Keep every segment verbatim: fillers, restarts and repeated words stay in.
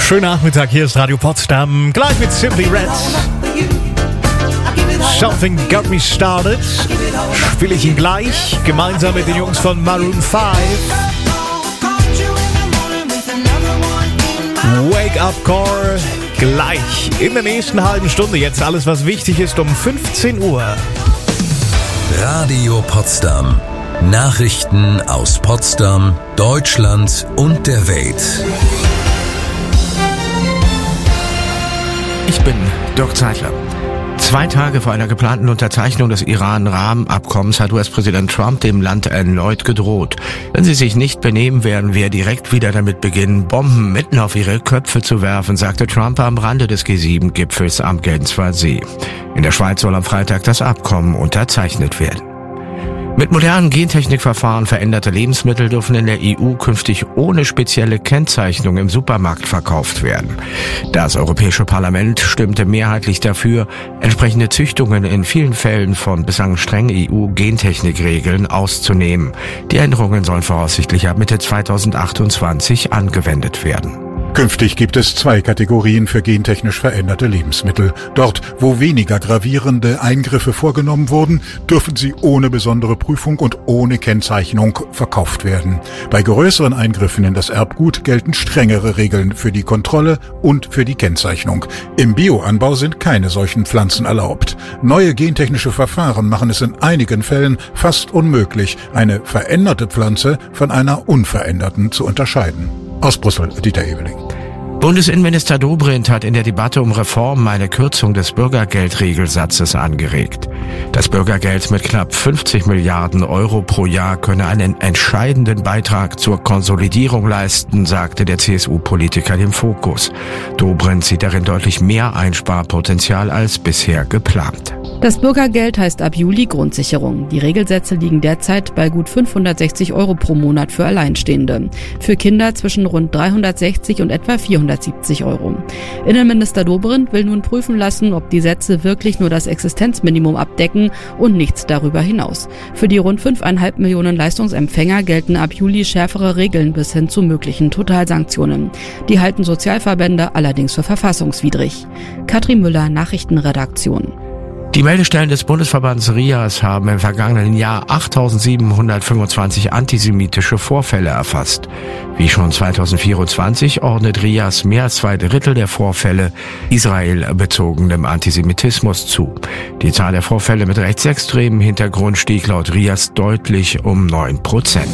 Schönen Nachmittag, hier ist Radio Potsdam, gleich mit Simply Red. Something Got Me Started spiele ich ihn gleich, gemeinsam mit den Jungs von Maroon five. Wake Up Call gleich in der nächsten halben Stunde. Jetzt alles, was wichtig ist, um fünfzehn Uhr. Radio Potsdam. Nachrichten aus Potsdam, Deutschland und der Welt. Ich bin Dirk Zeitler. Zwei Tage vor einer geplanten Unterzeichnung des Iran-Rahmenabkommens hat U S-Präsident Trump dem Land erneut gedroht. Wenn sie sich nicht benehmen, werden wir direkt wieder damit beginnen, Bomben mitten auf ihre Köpfe zu werfen, sagte Trump am Rande des G sieben Gipfels am Genfer See. In der Schweiz soll am Freitag das Abkommen unterzeichnet werden. Mit modernen Gentechnikverfahren veränderte Lebensmittel dürfen in der E U künftig ohne spezielle Kennzeichnung im Supermarkt verkauft werden. Das Europäische Parlament stimmte mehrheitlich dafür, entsprechende Züchtungen in vielen Fällen von bislang strengen E U-Gentechnikregeln auszunehmen. Die Änderungen sollen voraussichtlich ab Mitte zweitausendachtundzwanzig angewendet werden. Künftig gibt es zwei Kategorien für gentechnisch veränderte Lebensmittel. Dort, wo weniger gravierende Eingriffe vorgenommen wurden, dürfen sie ohne besondere Prüfung und ohne Kennzeichnung verkauft werden. Bei größeren Eingriffen in das Erbgut gelten strengere Regeln für die Kontrolle und für die Kennzeichnung. Im Bioanbau sind keine solchen Pflanzen erlaubt. Neue gentechnische Verfahren machen es in einigen Fällen fast unmöglich, eine veränderte Pflanze von einer unveränderten zu unterscheiden. Aus Brüssel, Dieter Ebeling. Bundesinnenminister Dobrindt hat in der Debatte um Reformen eine Kürzung des Bürgergeldregelsatzes angeregt. Das Bürgergeld mit knapp fünfzig Milliarden Euro pro Jahr könne einen entscheidenden Beitrag zur Konsolidierung leisten, sagte der C S U-Politiker dem Fokus. Dobrindt sieht darin deutlich mehr Einsparpotenzial als bisher geplant. Das Bürgergeld heißt ab Juli Grundsicherung. Die Regelsätze liegen derzeit bei gut fünfhundertsechzig Euro pro Monat für Alleinstehende. Für Kinder zwischen rund dreihundertsechzig und etwa vierhundertsiebzig Euro. Innenminister Dobrindt will nun prüfen lassen, ob die Sätze wirklich nur das Existenzminimum abdecken und nichts darüber hinaus. Für die rund fünfeinhalb Millionen Leistungsempfänger gelten ab Juli schärfere Regeln bis hin zu möglichen Totalsanktionen. Die halten Sozialverbände allerdings für verfassungswidrig. Katrin Müller, Nachrichtenredaktion. Die Meldestellen des Bundesverbands RIAS haben im vergangenen Jahr achttausendsiebenhundertfünfundzwanzig antisemitische Vorfälle erfasst. Wie schon zweitausendvierundzwanzig ordnet RIAS mehr als zwei Drittel der Vorfälle israelbezogenem Antisemitismus zu. Die Zahl der Vorfälle mit rechtsextremem Hintergrund stieg laut RIAS deutlich um neun Prozent.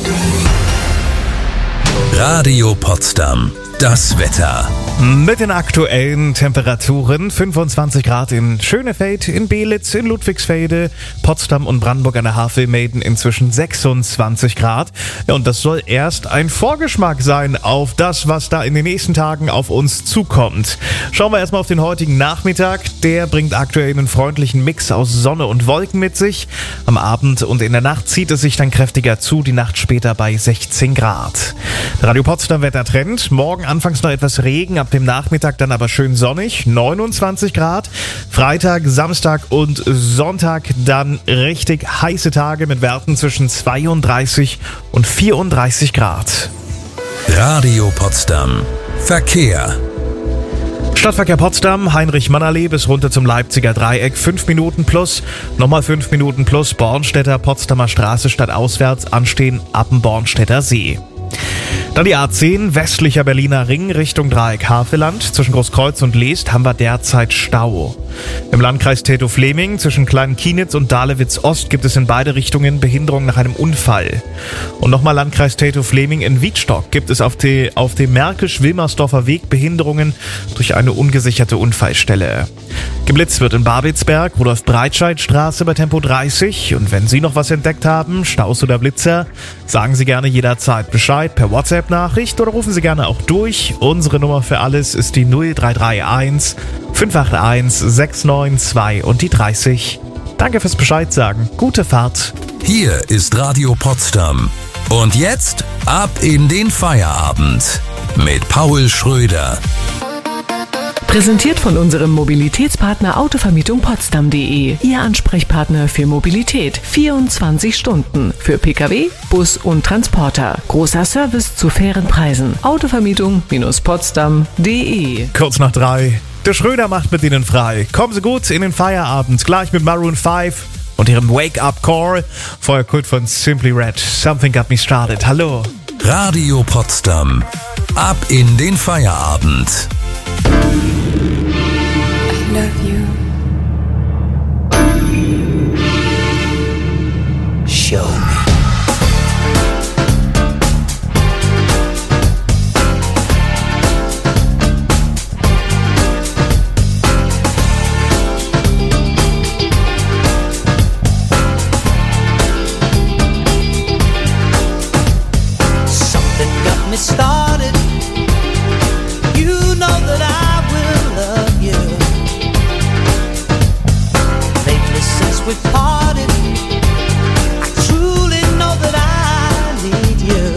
Radio Potsdam. Das Wetter. Mit den aktuellen Temperaturen fünfundzwanzig Grad in Schönefeld, in Belitz, in Ludwigsfelde, Potsdam und Brandenburg an der Havel melden inzwischen sechsundzwanzig Grad. Ja, und das soll erst ein Vorgeschmack sein auf das, was da in den nächsten Tagen auf uns zukommt. Schauen wir erstmal auf den heutigen Nachmittag. Der bringt aktuell einen freundlichen Mix aus Sonne und Wolken mit sich. Am Abend und in der Nacht zieht es sich dann kräftiger zu, die Nacht später bei sechzehn Grad. Radio Potsdam Wettertrend. Morgen anfangs noch etwas Regen, ab dem Nachmittag dann aber schön sonnig, neunundzwanzig Grad. Freitag, Samstag und Sonntag dann richtig heiße Tage mit Werten zwischen zweiunddreißig und vierunddreißig Grad. Radio Potsdam. Verkehr. Stadtverkehr Potsdam, Heinrich-Mann-Allee bis runter zum Leipziger Dreieck, fünf Minuten plus, nochmal fünf Minuten plus, Bornstädter, Potsdamer Straße stadtauswärts anstehen ab dem Bornstädter See. Dann die A zehn, westlicher Berliner Ring Richtung Dreieck Havelland. Zwischen Großkreuz und Leest haben wir derzeit Stau. Im Landkreis Treptow-Fleming zwischen Klein-Kienitz und Dahlewitz-Ost gibt es in beide Richtungen Behinderung nach einem Unfall. Und nochmal Landkreis Treptow-Fleming in Wiedstock gibt es auf, die, auf dem Märkisch-Wilmersdorfer Weg Behinderungen durch eine ungesicherte Unfallstelle. Geblitzt wird in Babelsberg, Rudolf-Breitscheid-Straße bei Tempo dreißig. Und wenn Sie noch was entdeckt haben, Staus oder Blitzer, sagen Sie gerne jederzeit Bescheid per WhatsApp-Nachricht oder rufen Sie gerne auch durch. Unsere Nummer für alles ist die null drei drei eins fünf acht eins sechs neun zwei und die dreißig. Danke fürs Bescheid sagen. Gute Fahrt. Hier ist Radio Potsdam. Und jetzt ab in den Feierabend mit Paul Schröder. Präsentiert von unserem Mobilitätspartner Autovermietung Potsdam punkt de. Ihr Ansprechpartner für Mobilität. vierundzwanzig Stunden. Für Pkw, Bus und Transporter. Großer Service zu fairen Preisen. Autovermietung Potsdam punkt de. Kurz nach drei. Der Schröder macht mit ihnen frei. Kommen Sie gut in den Feierabend. Gleich mit Maroon fünf und ihrem Wake-up-Call. Vorher Kult von Simply Red. Something got me started. Hallo. Radio Potsdam. Ab in den Feierabend. I love you. Show me. Something got me started. You know that I will love you. Lately since we parted, I truly know that I need you.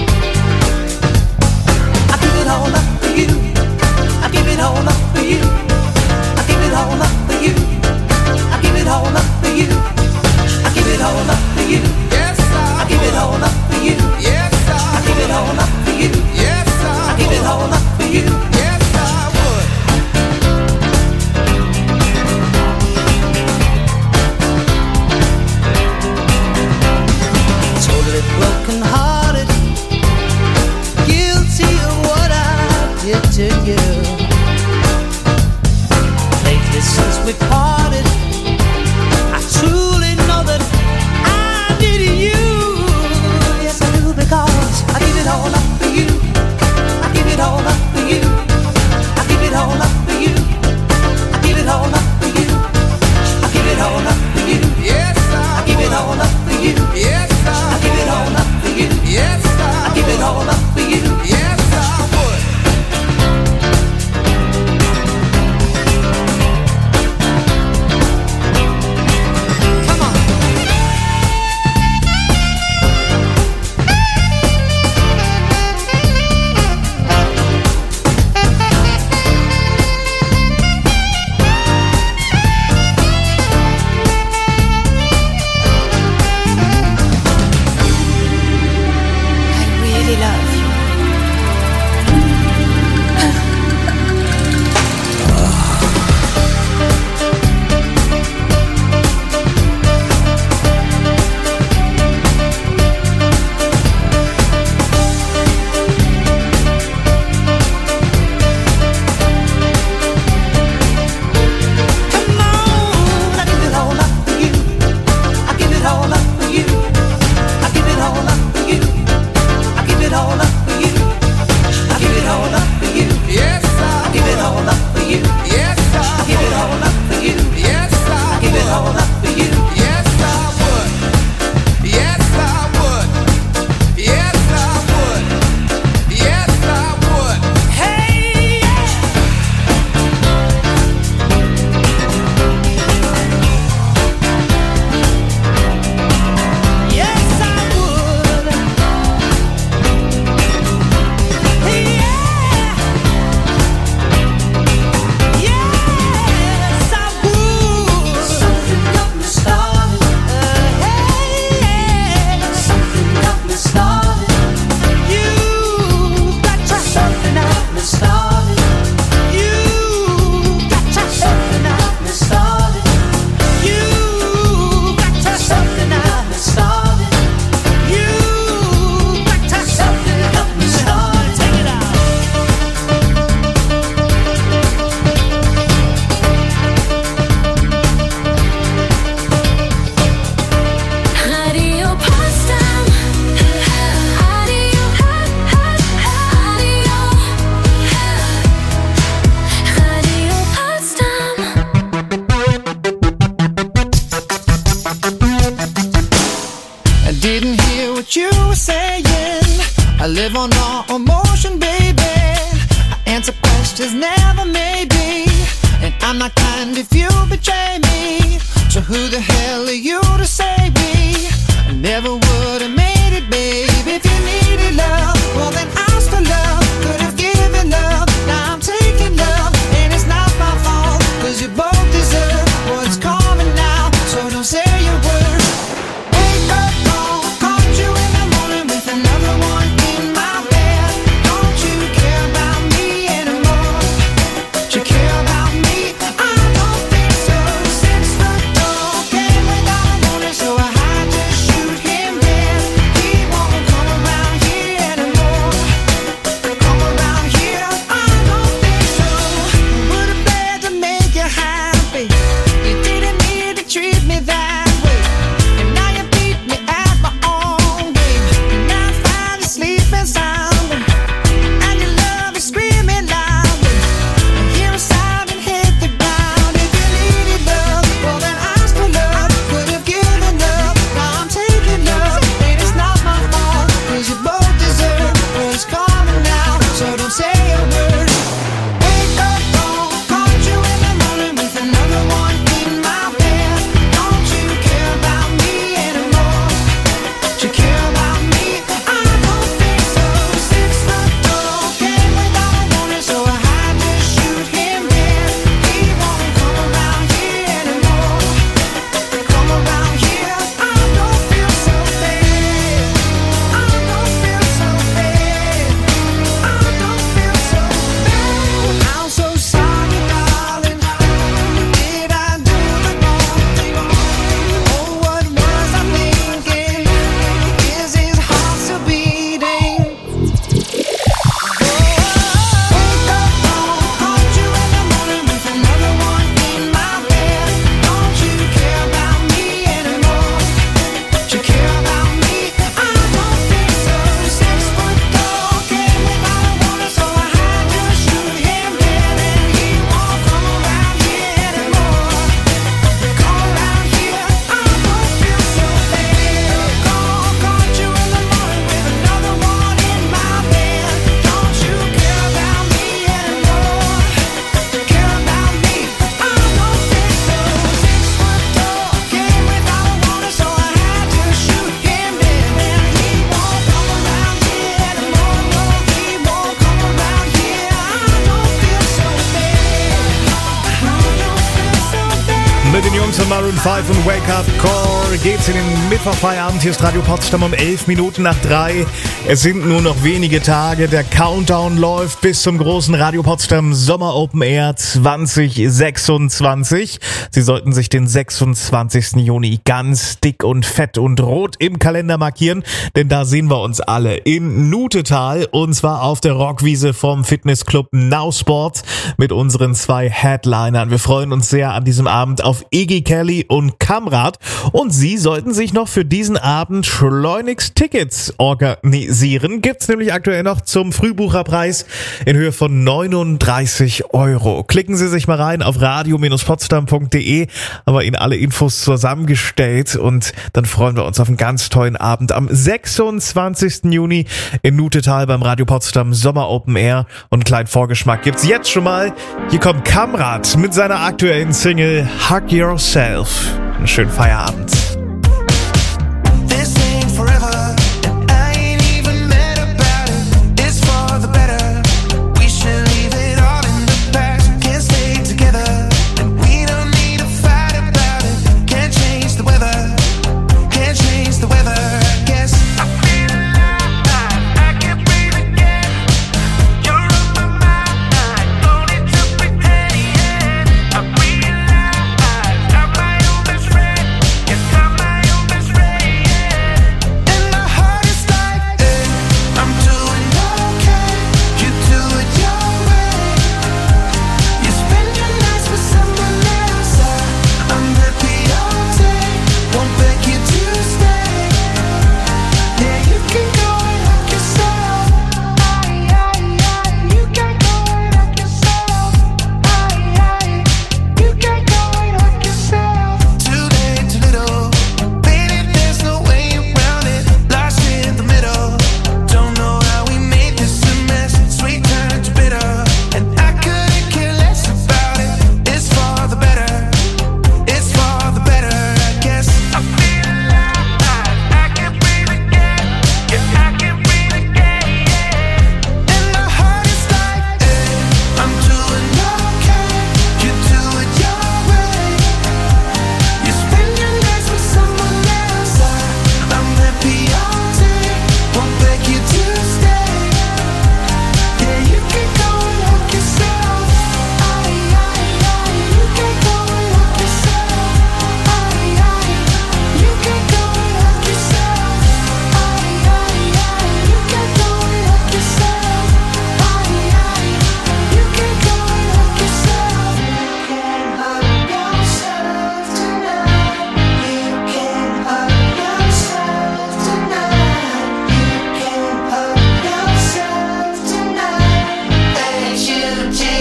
I give it all up for you. I give it all up for you. I give it all up for you. I give it all up for you. I give it all up for you. Yes, I give it all up for you. Yes, I give it all up for you. Yes, I give it all up for you. Yes, I would. Totally broken hearted, guilty of what I did to you. Lately since we parted, I truly know that I need you. Yes, I do, because I give it all up for you. I give it all up for you. I give it all up for you. I give it all up for you. I give it all up for you. Yes, I give it all up for you. Yes, I give it all up for you. Yes, I give it all up for you. Yes, I would. Come on. I really love you. Come on, I give it all up for you. I give it all up for you. I give it all up for you. I give it all up for you. I give it all up for you. Yes, I give it all up for you. Yes, I give it all up for you. Yes, I give it all up for you. Yes, I would. Yes, I would. Yes, I would. Yes, I would. Hey, yeah. Yes, I would. Hey, yeah. Yes, I would. Something got me started. Hey, yeah. Something got me started. You got to something got me started. You got to something got me started. You got to something got me started. You got to something got me started. Take it out. Radio Potsdam. Radio, Radio, Radio Potsdam. I didn't hear what you were saying. I live on raw emotion, baby. I answer questions, never maybe. And I'm not kind if you betray me. So who the hell are you to save me? I never would have made it, babe. If you needed love, well then ask for love. Could have given love. Now I'm taking love, and it's fünf und Wake Up Core geht's in den Mittwochfeierabend. Hier ist Radio Potsdam um elf Minuten nach drei. Es sind nur noch wenige Tage. Der Countdown läuft bis zum großen Radio Potsdam Sommer Open Air zwanzig sechsundzwanzig. Sie sollten sich den sechsundzwanzigsten Juni ganz dick und fett und rot im Kalender markieren, denn da sehen wir uns alle in Nutetal und zwar auf der Rockwiese vom Fitnessclub Now Sport mit unseren zwei Headlinern. Wir freuen uns sehr an diesem Abend auf Iggy Kelly und Kamrat und Sie sollten sich noch für diesen Abend schleunigst Tickets organisieren. Gibt's nämlich aktuell noch zum Frühbucherpreis in Höhe von neununddreißig Euro. Klicken Sie sich mal rein auf radio Bindestrich potsdam punkt de, haben wir Ihnen alle Infos zusammengestellt und dann freuen wir uns auf einen ganz tollen Abend am sechsundzwanzigsten Juni in Nutetal beim Radio Potsdam Sommer Open Air und einen kleinen Vorgeschmack gibt's jetzt schon mal. Hier kommt Kamrat mit seiner aktuellen Single Hug Yourself. Einen schönen Feierabend. This ain't forever, and I ain't even mad about it. It's for the better. We should leave it all in the past. Can't stay together, and we don't need to fight about it. Can't change the weather, can't change the weather. I guess I feel alive, I can breathe again. You're on my mind, don't need to pretend. I realize I'm my own best friend. Yes, I'm my own best friend. And my heart is like, hey, I'm doing okay. You do it your way. You spend your nights with someone else. I- I'm happy all day. Won't beg you to stay. Yeah, you can go and hug yourself. Aye, aye, aye. You can go and hug yourself. Aye, aye. You can go and hug yourself. Too late, too little. Baby, there's no way around it. Lost in the middle. Don't know how we made this a mess. Sweet turned to bitter. And I couldn't care less about it. It's for the better. It's for the better, I guess. I feel alive. I can breathe again. Yeah, I can breathe again. Yeah. And my heart is like, hey, I'm doing okay. You do it your way. You spend your nights with someone else. I- I'm happy all day. Won't beg you to stay. Yeah, you can go and hug yourself. Aye, aye, aye. You can go and hug yourself. Aye, aye. You can go and hug yourself. Aye, aye, aye. You can go and hug yourself. Aye, aye. You can go and hug yourself. You can hug yourself tonight. You can hug yourself tonight. You can hug yourself tonight. H U G,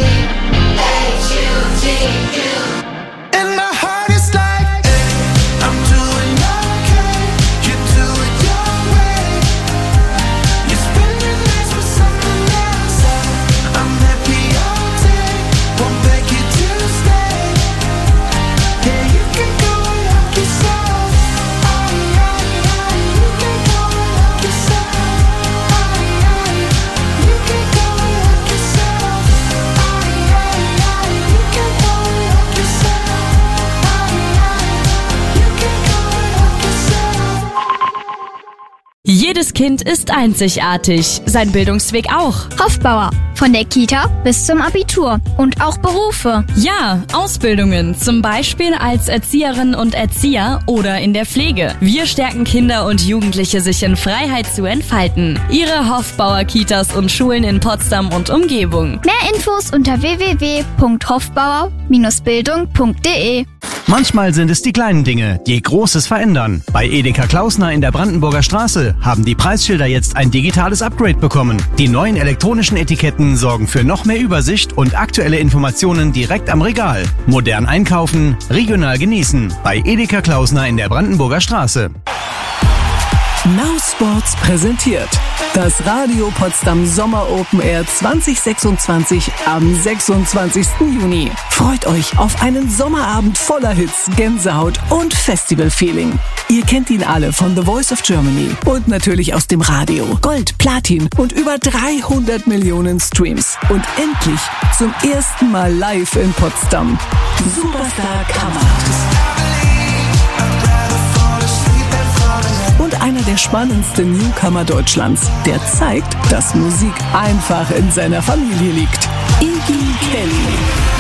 H U G, you. And my heart is like, hey, I'm doing okay. You do it your way. You spend your nights with someone else. I- I'm happy all day. Won't beg you to stay. Yeah, you can go and hug yourself. Aye, aye, aye. You can go and hug yourself. Aye, aye. You can go and hug yourself. Aye, aye, aye. You can go and hug yourself. Aye, aye. You can go and hug yourself. Jedes Kind ist einzigartig, sein Bildungsweg auch. Hofbauer. Von der Kita bis zum Abitur. Und auch Berufe. Ja, Ausbildungen, zum Beispiel als Erzieherin und Erzieher oder in der Pflege. Wir stärken Kinder und Jugendliche, sich in Freiheit zu entfalten. Ihre Hofbauer Kitas und Schulen in Potsdam und Umgebung. Mehr Infos unter w w w punkt hofbauer Bindestrich bildung punkt de. Manchmal sind es die kleinen Dinge, die Großes verändern. Bei Edeka Klausner in der Brandenburger Straße haben die Preisschilder jetzt ein digitales Upgrade bekommen. Die neuen elektronischen Etiketten sorgen für noch mehr Übersicht und aktuelle Informationen direkt am Regal. Modern einkaufen, regional genießen. Bei Edeka Klausner in der Brandenburger Straße. Now Sports präsentiert das Radio Potsdam Sommer Open Air zwanzig sechsundzwanzig am sechsundzwanzigsten Juni. Freut euch auf einen Sommerabend voller Hits, Gänsehaut und Festival-Feeling. Ihr kennt ihn alle von The Voice of Germany und natürlich aus dem Radio. Gold, Platin und über dreihundert Millionen Streams. Und endlich zum ersten Mal live in Potsdam. Superstar Kamrat. spannendste Newcomer Deutschlands. Der zeigt, dass Musik einfach in seiner Familie liegt. Iggy Kelly.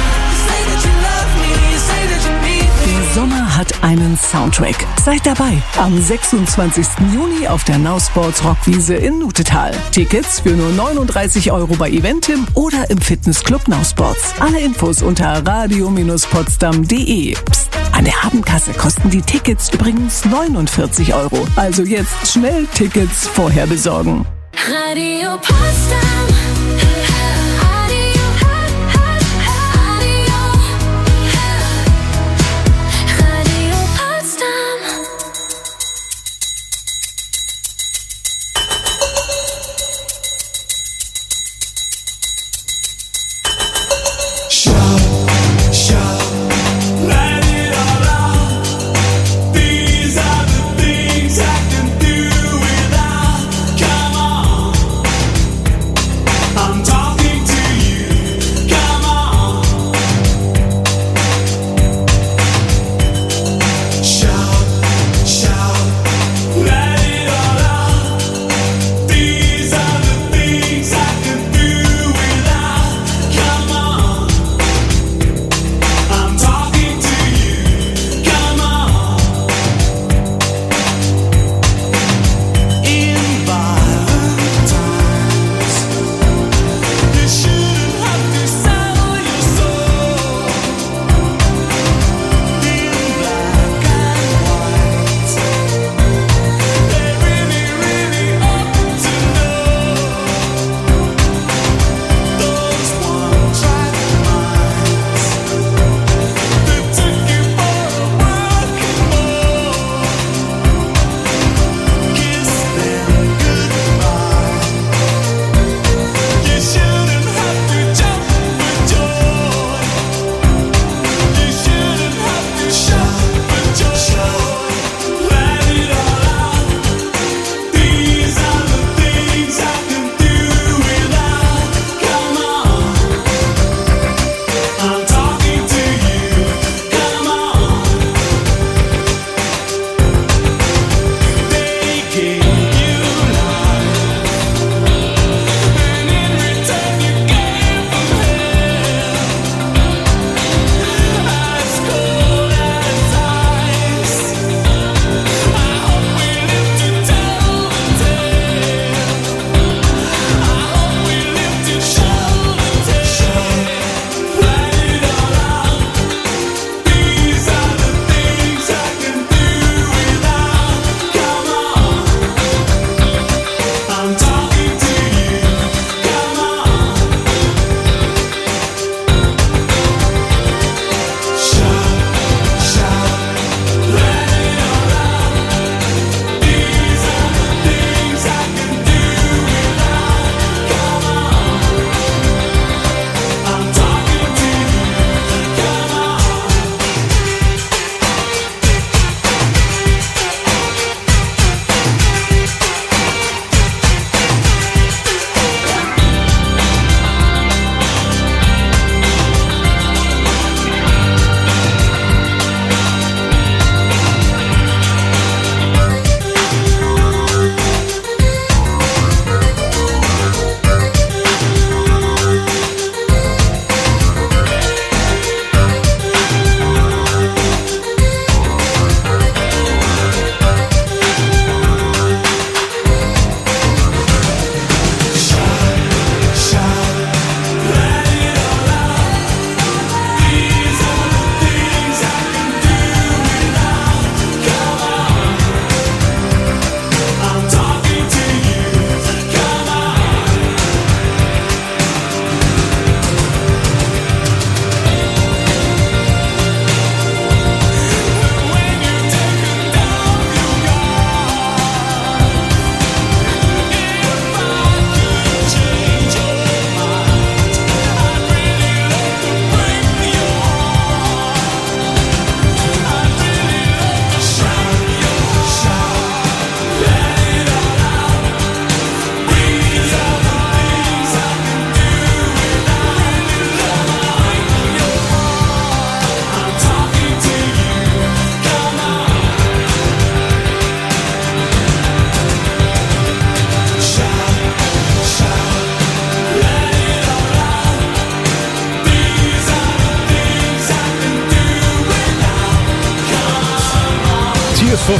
Der Sommer hat einen Soundtrack. Seid dabei am sechsundzwanzigsten Juni auf der Now Sports Rockwiese in Nutetal. Tickets für nur neununddreißig Euro bei Eventim oder im Fitnessclub Now Sports. Alle Infos unter radio Bindestrich potsdam punkt de. Psst, an der Habenkassa kosten die Tickets übrigens neunundvierzig Euro. Also jetzt schnell Tickets vorher besorgen. Radio Potsdam.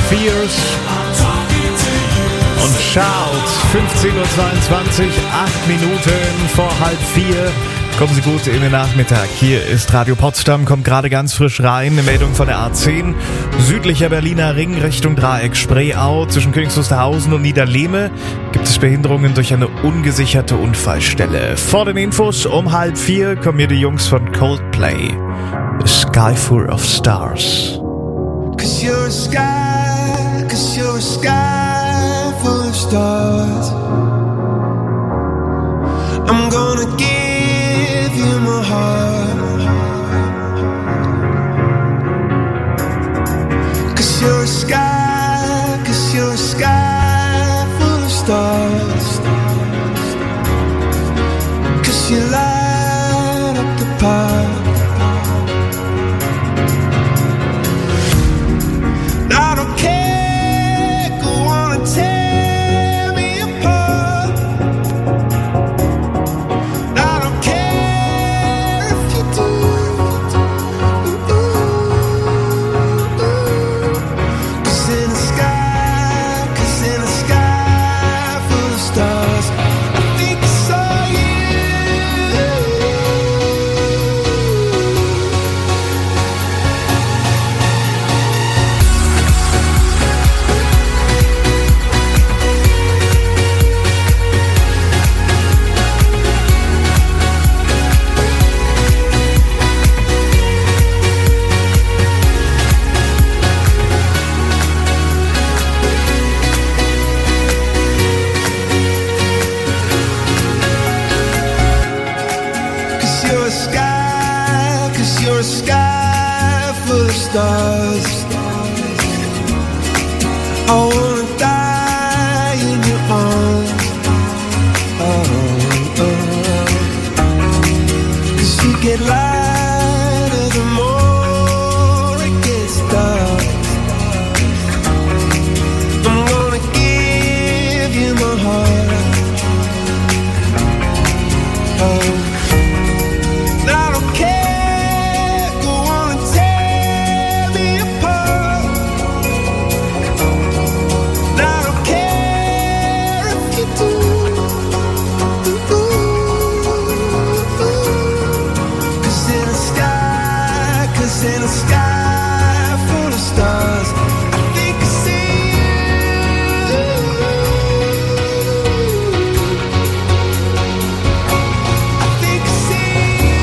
Fears und Shout. fünfzehn Uhr zweiundzwanzig, acht Minuten vor halb vier. Kommen Sie gut in den Nachmittag. Hier ist Radio Potsdam, kommt gerade ganz frisch rein. Eine Meldung von der A zehn. Südlicher Berliner Ring Richtung Dreieck Spreeau zwischen Königs Wusterhausen und Niederlehme gibt es Behinderungen durch eine ungesicherte Unfallstelle. Vor den Infos um halb vier kommen hier die Jungs von Coldplay. The Sky Full of Stars. Cause you're a sky, cause you're a sky full of stars. I'm gonna give you my heart. Cause you're a sky, cause you're a sky full of stars. Cause you light up the path. I don't care, go on and tear me apart. I don't care if you do. Cause in the sky, cause in the sky full of stars, I think I saw you. Cause you're a sky, cause you're a sky full of stars. I wanna die in your arms. Oh, oh. Cause you get lighter the more it gets dark. I'm gonna give you my heart. Oh. I don't care, go on and tear me apart. I don't care if you do. Cause in the sky, cause in the sky full of stars, I think I see you. I think I see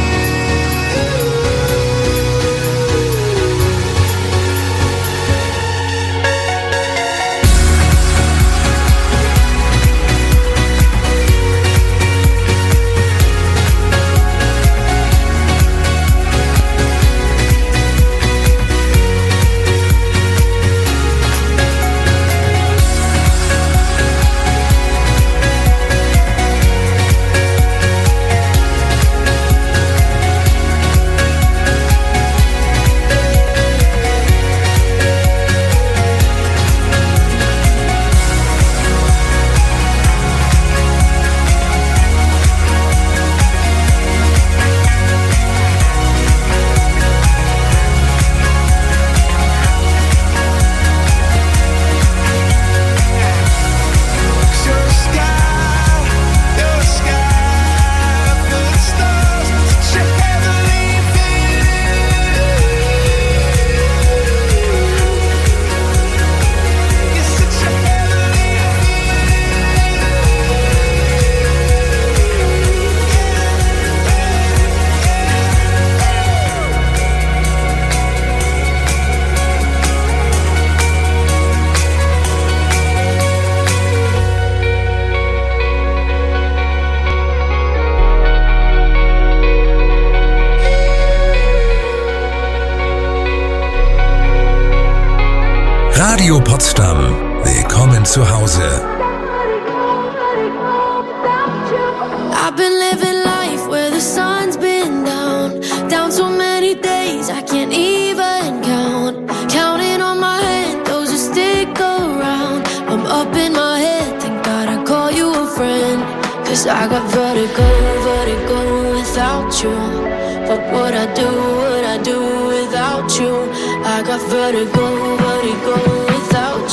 Radio Potsdam. Willkommen zu Hause. I've been living life where the sun's been down, down so many days I can't even count. Counting on my hand, those who stick around. I'm up in my head, thank God I call you a friend. Cause I got vertigo, vertigo without you. What would I do, would I do without you? I got vertigo, vertigo without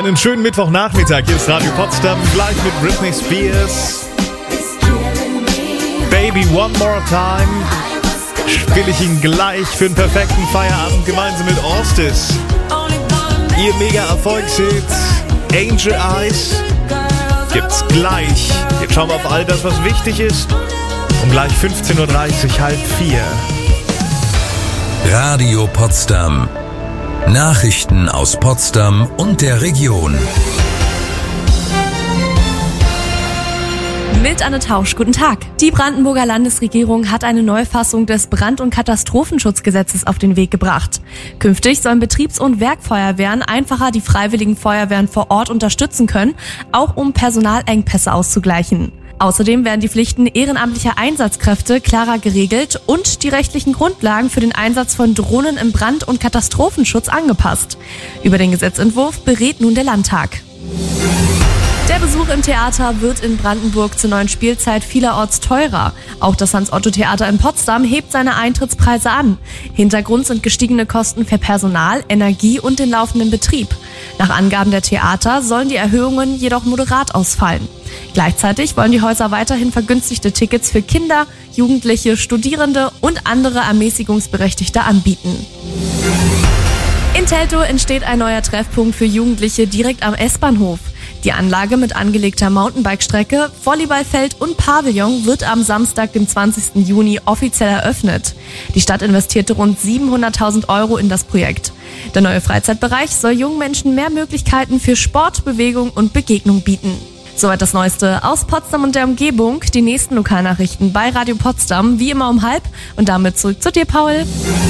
Einen schönen Mittwochnachmittag. Hier ist Radio Potsdam, gleich mit Britney Spears. Baby One More Time. Spiele ich ihn gleich für einen perfekten Feierabend gemeinsam mit Orstis. Ihr Mega-Erfolgshit Angel Eyes gibt's gleich. Jetzt schauen wir auf all das, was wichtig ist. Um gleich fünfzehn Uhr dreißig, halb vier. Radio Potsdam. Nachrichten aus Potsdam und der Region. Mit Anne Tausch, guten Tag. Die Brandenburger Landesregierung hat eine Neufassung des Brand- und Katastrophenschutzgesetzes auf den Weg gebracht. Künftig sollen Betriebs- und Werkfeuerwehren einfacher die freiwilligen Feuerwehren vor Ort unterstützen können, auch um Personalengpässe auszugleichen. Außerdem werden die Pflichten ehrenamtlicher Einsatzkräfte klarer geregelt und die rechtlichen Grundlagen für den Einsatz von Drohnen im Brand- und Katastrophenschutz angepasst. Über den Gesetzentwurf berät nun der Landtag. Der Besuch im Theater wird in Brandenburg zur neuen Spielzeit vielerorts teurer. Auch das Hans-Otto-Theater in Potsdam hebt seine Eintrittspreise an. Hintergrund sind gestiegene Kosten für Personal, Energie und den laufenden Betrieb. Nach Angaben der Theater sollen die Erhöhungen jedoch moderat ausfallen. Gleichzeitig wollen die Häuser weiterhin vergünstigte Tickets für Kinder, Jugendliche, Studierende und andere Ermäßigungsberechtigte anbieten. In Teltow entsteht ein neuer Treffpunkt für Jugendliche direkt am S-Bahnhof. Die Anlage mit angelegter Mountainbike-Strecke, Volleyballfeld und Pavillon wird am Samstag, dem zwanzigsten Juni, offiziell eröffnet. Die Stadt investierte rund siebenhunderttausend Euro in das Projekt. Der neue Freizeitbereich soll jungen Menschen mehr Möglichkeiten für Sport, Bewegung und Begegnung bieten. Soweit das Neueste aus Potsdam und der Umgebung. Die nächsten Lokalnachrichten bei Radio Potsdam, wie immer um halb. Und damit zurück zu dir, Paul.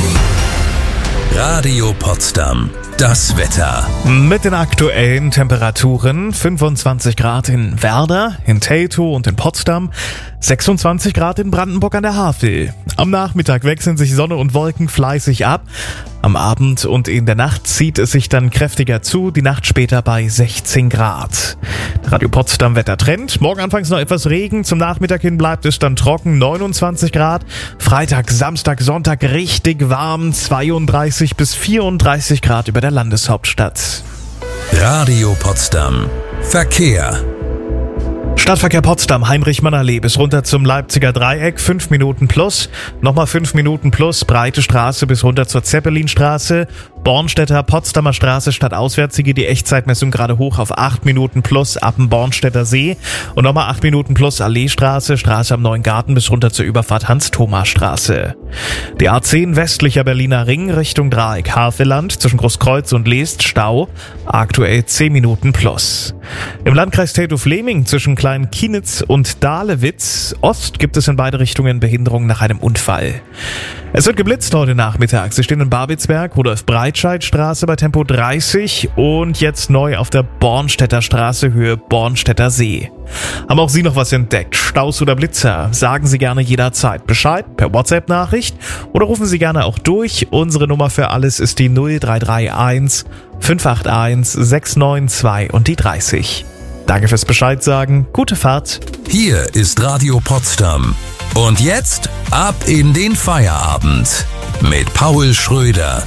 Radio Potsdam. Das Wetter. Mit den aktuellen Temperaturen: fünfundzwanzig Grad in Werder, in Teltow und in Potsdam, sechsundzwanzig Grad in Brandenburg an der Havel. Am Nachmittag wechseln sich Sonne und Wolken fleißig ab. Am Abend und in der Nacht zieht es sich dann kräftiger zu, die Nacht später bei sechzehn Grad. Radio Potsdam Wettertrend. Morgen anfangs noch etwas Regen, zum Nachmittag hin bleibt es dann trocken, neunundzwanzig Grad. Freitag, Samstag, Sonntag richtig warm, zweiunddreißig bis vierunddreißig Grad über der Landeshauptstadt. Radio Potsdam. Verkehr. Stadtverkehr Potsdam, Heinrich-Mann-Allee bis runter zum Leipziger Dreieck, fünf Minuten plus, nochmal fünf Minuten plus, Breite Straße bis runter zur Zeppelinstraße, Bornstädter Potsdamer Straße stadtauswärts, hier geht die Echtzeitmessung gerade hoch auf acht Minuten plus ab dem Bornstädter See und nochmal acht Minuten plus Alleestraße, Straße am Neuen Garten bis runter zur Überfahrt Hans-Thoma-Straße. Die A zehn westlicher Berliner Ring Richtung Dreieck Havelland zwischen Großkreuz und Leest Stau, aktuell zehn Minuten plus. Im Landkreis Teltow-Fläming zwischen Klein-Kienitz und Dahlewitz Ost gibt es in beide Richtungen Behinderungen nach einem Unfall. Es wird geblitzt heute Nachmittag. Sie stehen in Babelsberg, Rudolf-Breitscheid-Straße bei Tempo dreißig und jetzt neu auf der Bornstädter Straße Höhe Bornstädter See. Haben auch Sie noch was entdeckt? Staus oder Blitzer? Sagen Sie gerne jederzeit Bescheid per WhatsApp-Nachricht oder rufen Sie gerne auch durch. Unsere Nummer für alles ist die null drei drei eins fünf acht eins sechs neun zwei und die dreißig. Danke fürs Bescheid sagen. Gute Fahrt. Hier ist Radio Potsdam. Und jetzt ab in den Feierabend mit Paul Schröder.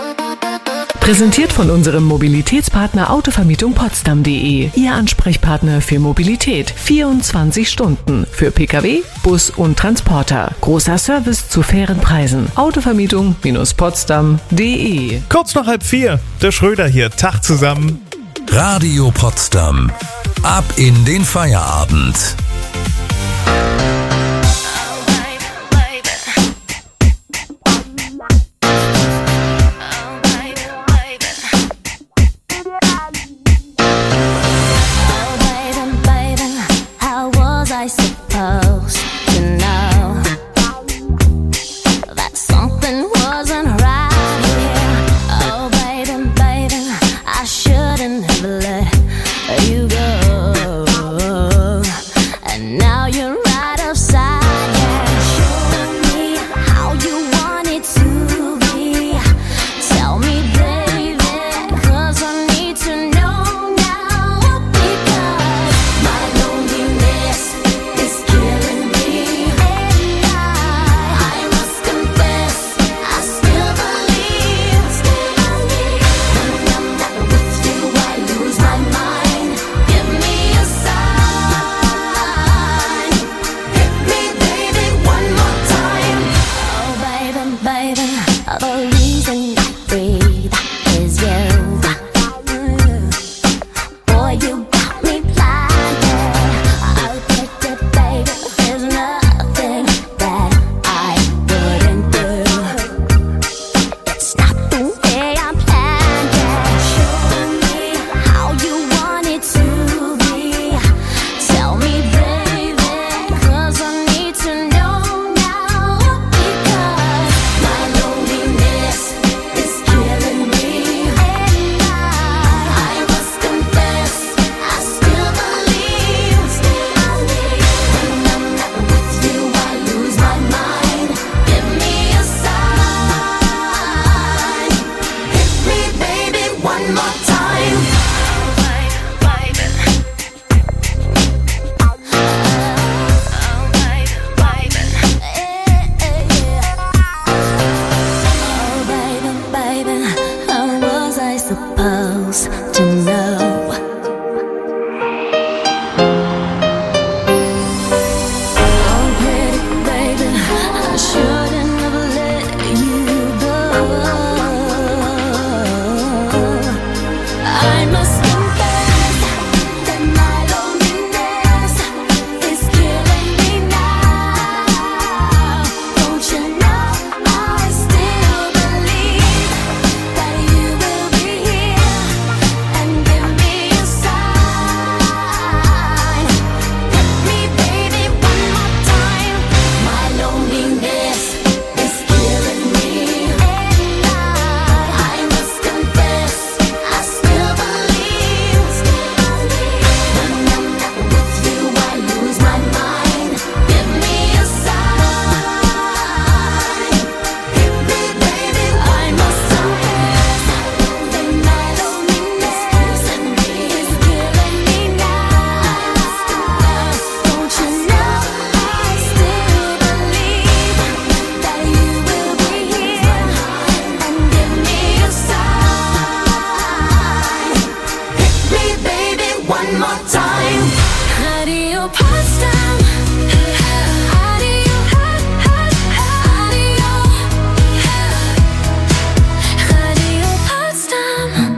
Präsentiert von unserem Mobilitätspartner Autovermietung Potsdam punkt de. Ihr Ansprechpartner für Mobilität. vierundzwanzig Stunden. Für Pkw, Bus und Transporter. Großer Service zu fairen Preisen. Autovermietung Potsdam punkt de. Kurz nach halb vier. Der Schröder hier. Tag zusammen. Radio Potsdam. Ab in den Feierabend. I shouldn't have let you go. one more time. Radio Potsdam. Radio, Radio, Radio Potsdam.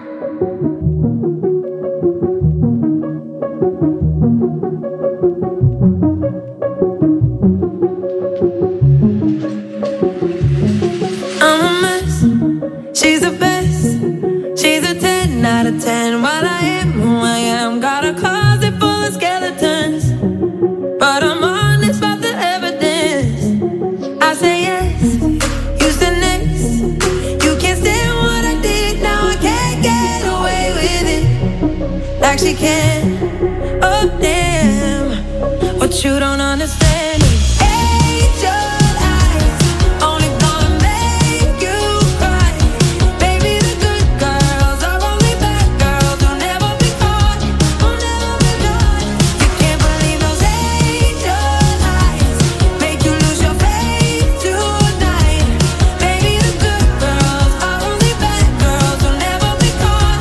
I'm a mess. She's the best. She's a ten out of ten. While I am who I am, got a closet full of skeletons. But I'm honest about the evidence. I say yes, you say next. You can't stand what I did, now I can't get away with it like she can. Oh damn, what you don't understand is angel eyes only gonna make you cry. Baby, the good girls are only bad girls who'll never be caught, who'll never be caught. You can't believe those angel eyes make you lose your faith tonight. Baby, the good girls are only bad girls who'll never be caught.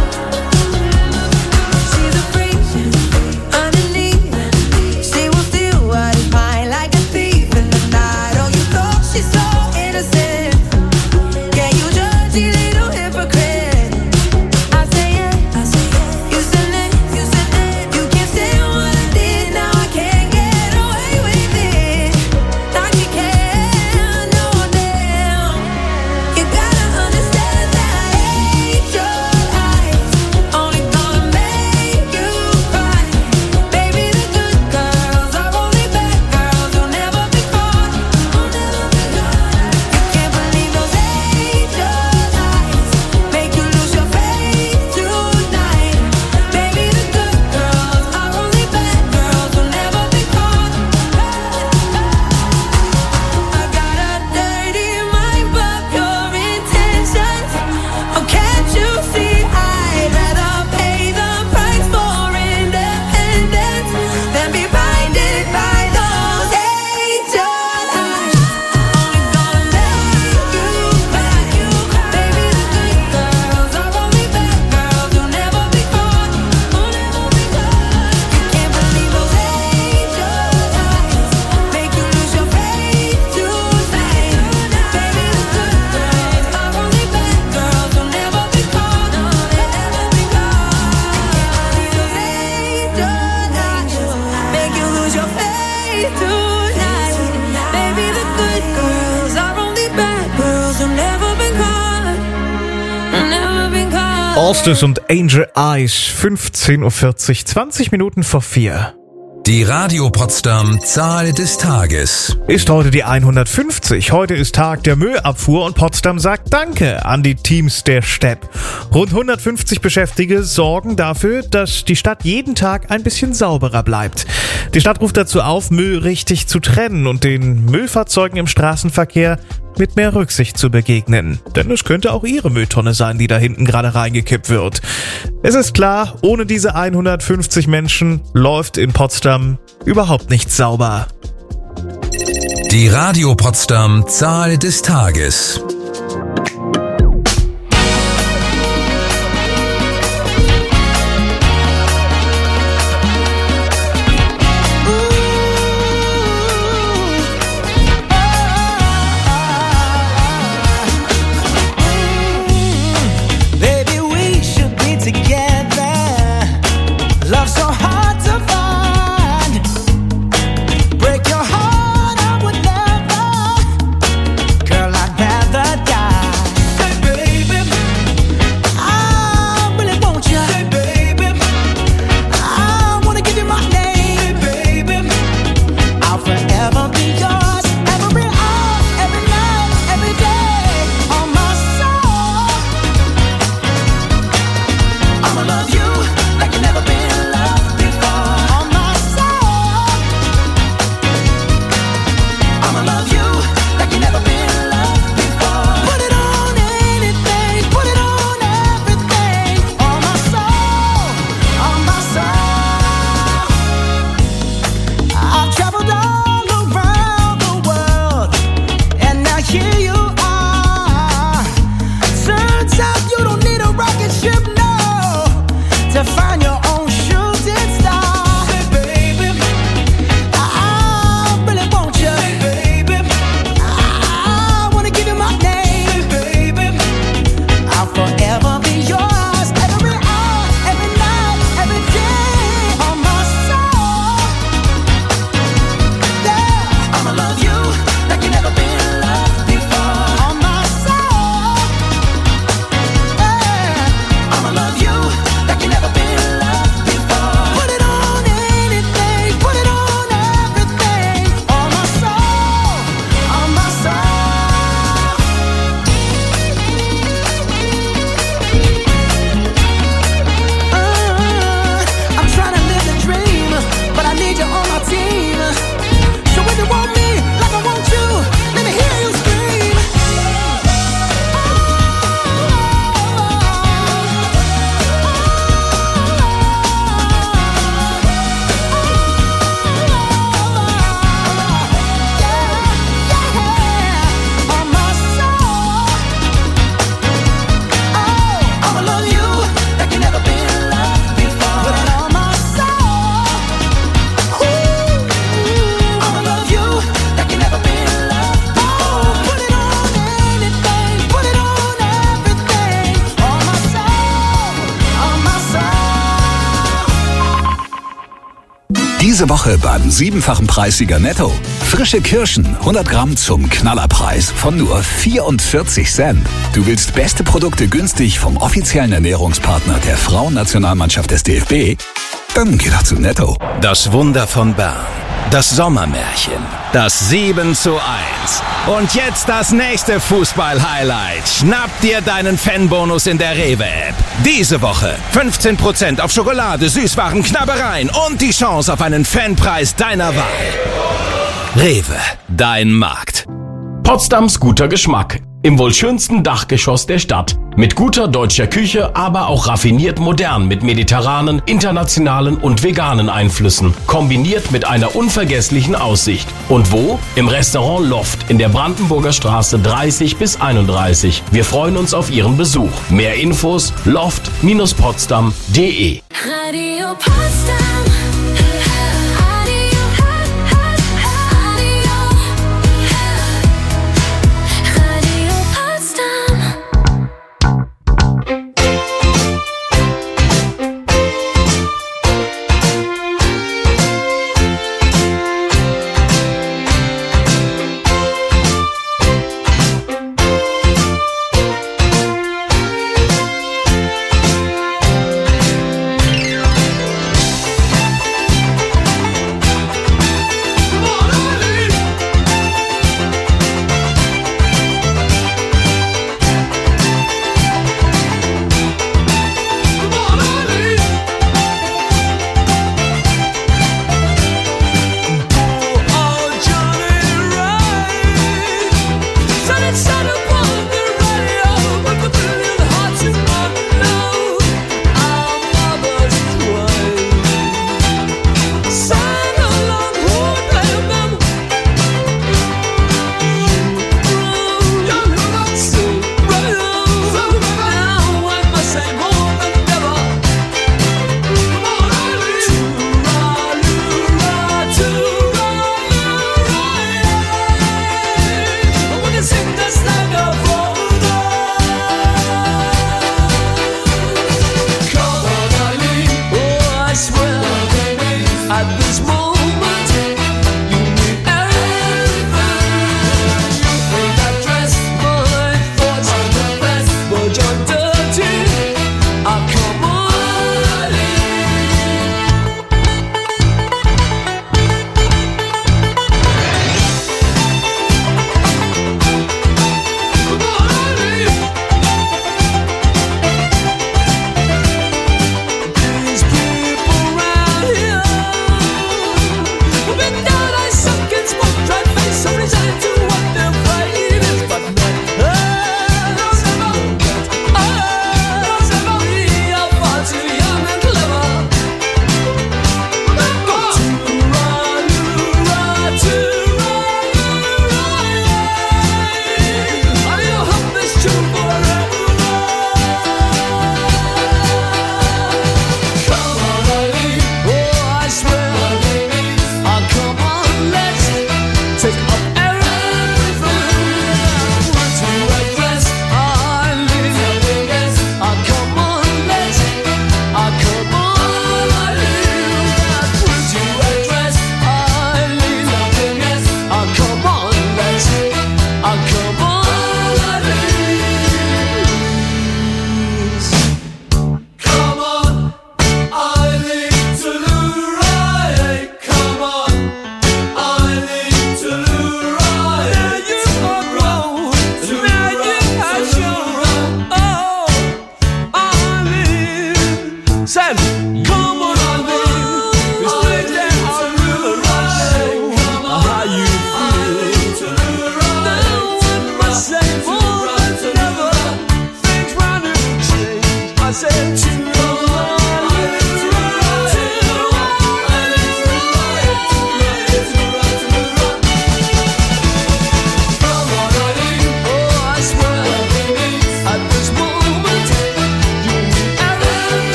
She's a freak underneath. She will steal what is mine like a thief in the night. Oh, you thought she's so innocent. Can you judge a little hypocrite? I say yes, you said next, you said that. You can't stand what I did, now I can't get away with it like you can. No damn, you gotta understand that angel eyes only gonna make you cry. Baby, the good girls are only bad girls who'll never be caught, who'll never be caught. You can't believe those angel eyes make you lose your faith tonight. Baby, the good girls are only bad girls who'll never be caught. I got a dirty mind, but pure intentions. Oh, can't you see I'd rather pay the price for independence than be blinded by those angel eyes. Only gonna make you cry. Baby, the good girls are only bad girls who'll never be caught, who'll never be caught. You can't believe those angel eyes make you lose your faith tonight. Baby, the good girls are only bad girls who'll never be caught, they'll never be caught. Those angel eyes make you lose your faith tonight. Baby, the good girls are only bad girls who've never been caught, never been caught. Allstars und Angel Eyes, fünfzehn Uhr vierzig, zwanzig Minuten vor vier. Die Radio Potsdam Zahl des Tages. Ist heute die hundertfünfzig. Heute ist Tag der Müllabfuhr und Potsdam sagt Danke an die Teams der Stepp. Rund hundertfünfzig Beschäftigte sorgen dafür, dass die Stadt jeden Tag ein bisschen sauberer bleibt. Die Stadt ruft dazu auf, Müll richtig zu trennen und den Müllfahrzeugen im Straßenverkehr mit mehr Rücksicht zu begegnen. Denn es könnte auch ihre Mülltonne sein, die da hinten gerade reingekippt wird. Es ist klar, ohne diese hundertfünfzig Menschen läuft in Potsdam überhaupt nichts sauber. Die Radio Potsdam Zahl des Tages. Baby, we should be together. Love so hard to find. Break your heart, I would never. Girl, I'd rather Diese Woche beim siebenfachen Preissieger Netto. Frische Kirschen, hundert Gramm zum Knallerpreis von nur vierundvierzig Cent. Du willst beste Produkte günstig vom offiziellen Ernährungspartner der Frauennationalmannschaft des D F B? Dann geh doch zu Netto. Das Wunder von Bern. Das Sommermärchen. Das sieben zu eins. Und jetzt das nächste Fußball-Highlight. Schnapp dir deinen Fanbonus in der Rewe-App. Diese Woche fünfzehn Prozent auf Schokolade, Süßwaren, Knabbereien und die Chance auf einen Fanpreis deiner Wahl. Rewe, dein Markt. Potsdams guter Geschmack. Im wohl schönsten Dachgeschoss der Stadt. Mit guter deutscher Küche, aber auch raffiniert modern mit mediterranen, internationalen und veganen Einflüssen. Kombiniert mit einer unvergesslichen Aussicht. Und wo? Im Restaurant Loft in der Brandenburger Straße dreißig bis einunddreißig. Wir freuen uns auf Ihren Besuch. Mehr Infos loft Bindestrich potsdam punkt de. Radio Potsdam.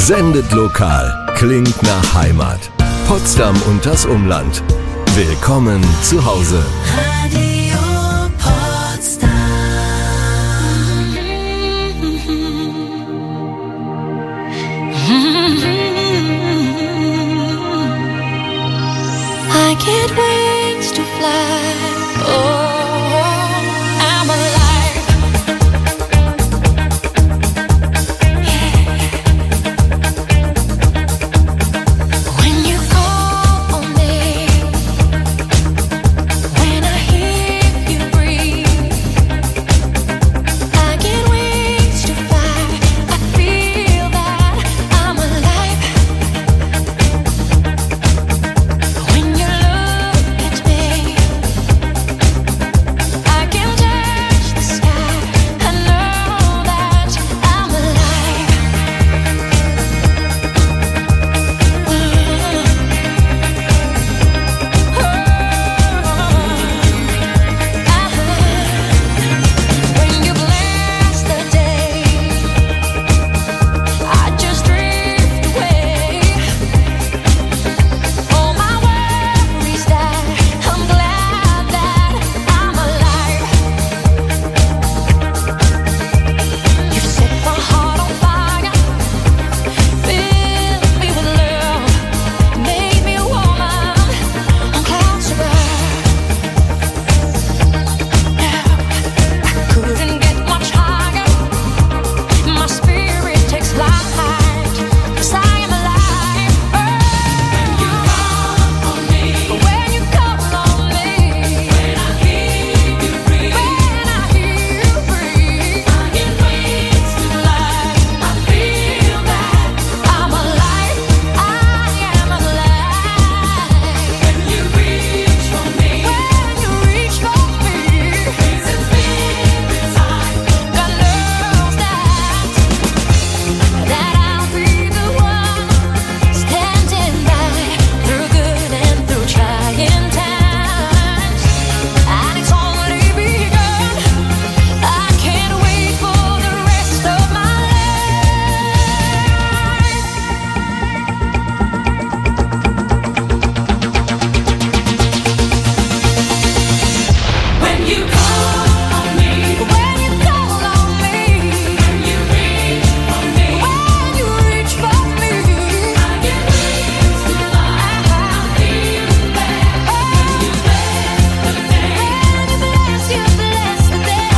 sendet lokal, klingt nach Heimat. Potsdam und das Umland. Willkommen zu Hause. Radio Potsdam. I get wings to fly. Oh, I'm alive. Yeah. When you call on me, when I hear you breathe, I get wings to fly. I feel that I'm alive. When you look at me, I can touch the sky. I know that I'm alive. When you bless the day, I just drift away. All my worries die. I'm glad that I'm alive. You set my heart on fire, filled me with love, made me a woman on clouds above. I couldn't get much higher. My spirit takes flight, 'cause I am alive. When you call on me, when you call on me, when I hear you breathe, when I hear you breathe, I get wings to fly. I feel that I'm alive. I am alive. When you reach for me, when you reach for me, it's a spirit time. God knows that that I'll be the one standing by through good and through trying times. And it's already begun. I can't wait for the rest of my life. When you call on me, when you call on me, when you reach for me, when you reach for me, I get wings to fly. I feel that when you bless the day, when you bless, you bless the day,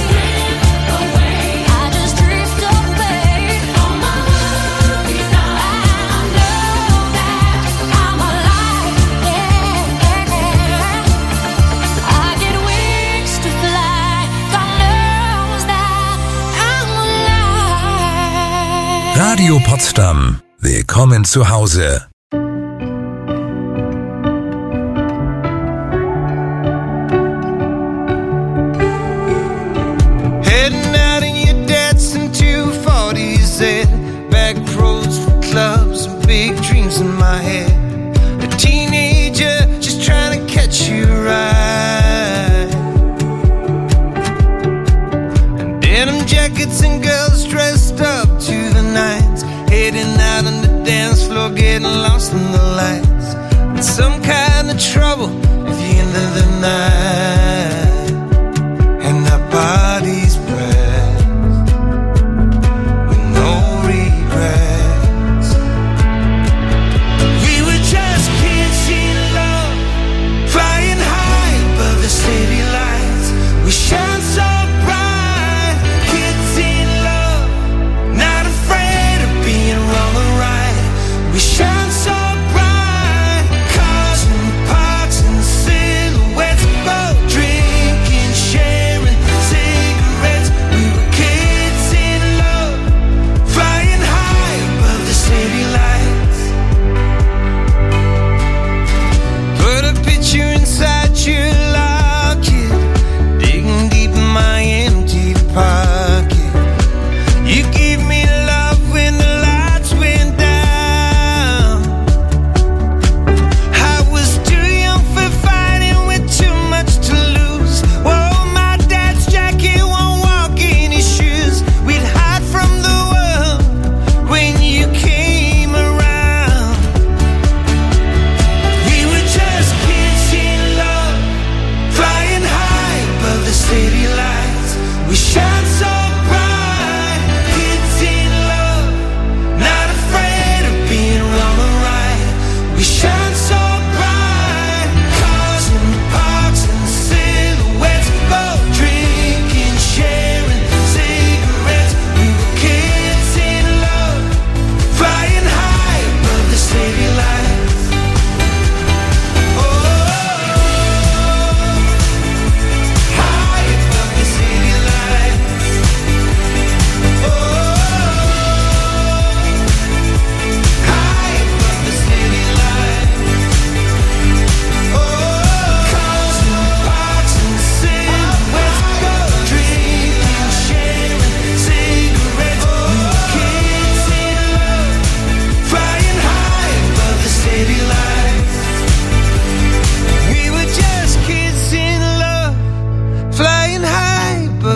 I just drift away. All my worries die. I know that I'm alive. Yeah, I get wings to fly. God knows that I'm alive. Radio Potsdam. Willkommen zu Hause. Heading out in your Datsun two forty Z, back roads for clubs and big dreams in my head. A teenager just trying to catch you right. And denim jackets and girls dressed up to the nines, heading out on the dance floor, getting lost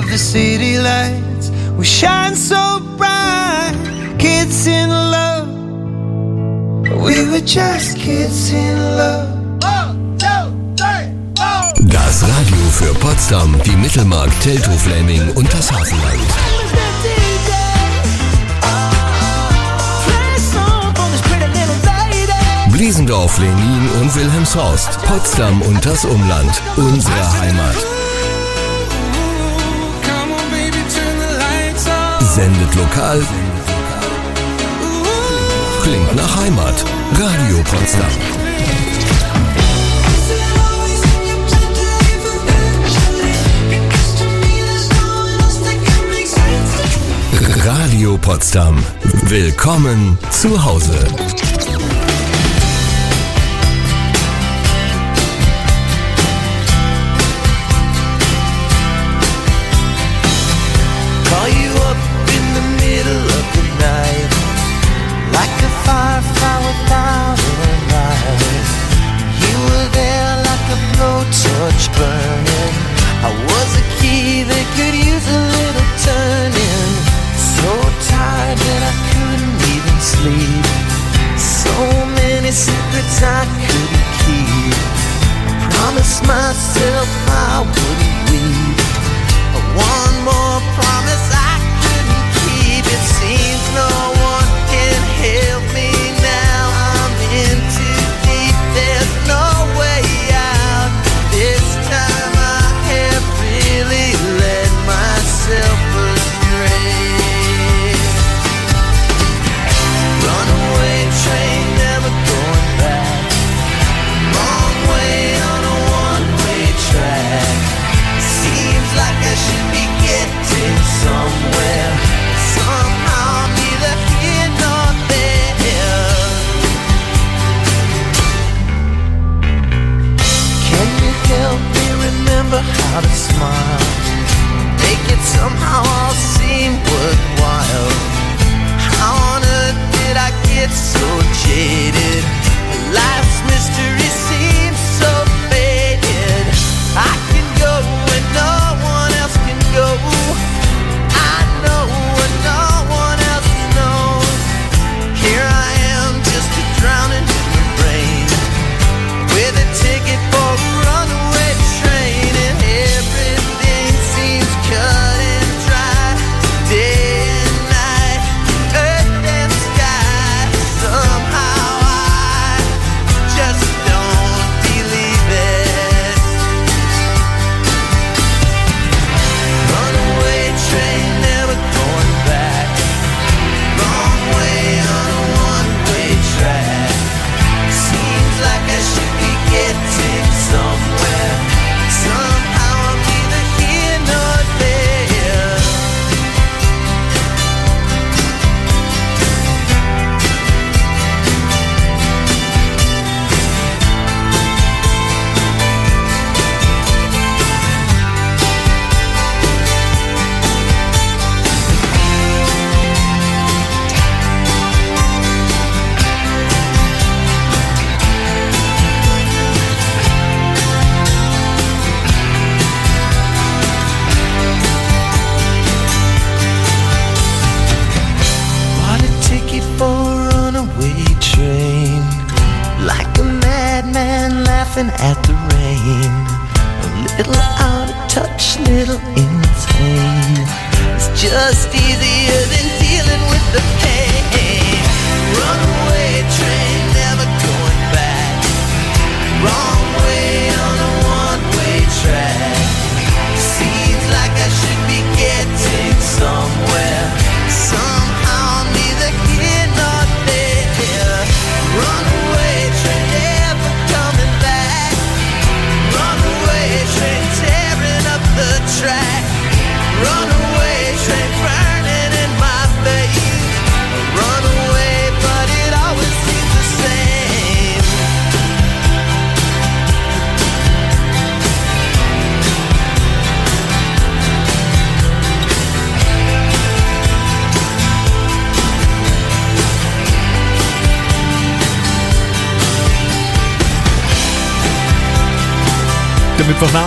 the city lights will shine so bright. Kids in love, we were just kids in love. Das Radio für Potsdam, die Mittelmark, Teltow, Fläming und das Hafenland. Bliesendorf, Lenin und Wilhelmshorst, Potsdam und das Umland, unsere Heimat. Sendet lokal, klingt nach Heimat. Radio Potsdam. Radio Potsdam. Willkommen zu Hause. Call you up in the middle of the night, like a firefly without a light. You were there like a blowtorch burning. I was a key that could use a little turning. So tired that I couldn't even sleep. So many secrets I couldn't keep. I promised myself I wouldn't weep. One more promise I couldn't keep. It seems no one can help me now. I'm in too deep, there's no way out. This time I have really led myself astray. Runaway train, never going back. Wrong way on a one-way track. Seems like I should be getting somewhere. Somehow neither here nor there. Can you help me remember how to smile? Make it somehow all seem worthwhile. How on earth did I get so jaded? Life's mystery seems so faded. I can go where no one else can go. I know what no one else knows. Here I am, just a drowning in the rain, with a ticket for a runaway train, and everything seems cut and dry. Day and night, earth and sky. Somehow I just don't believe it. Runaway train, never going back. Wrong way on a one-way track. Seems like I should be getting somewhere. Somehow I'm neither here nor there. Bought a ticket for a runaway train, like a madman laughing at the rain. A little out of touch, little insane. It's just easier than dealing with the pain. Runaway train, never going back. Wrong way on a one-way track. Seems like I should be getting somewhere. Somehow neither here nor there. Runaway train, never coming back. Runaway train, tearing up the track. Runaway train, burning in my face. Runaway, but it always seems the same. Der Mittwochnachmittag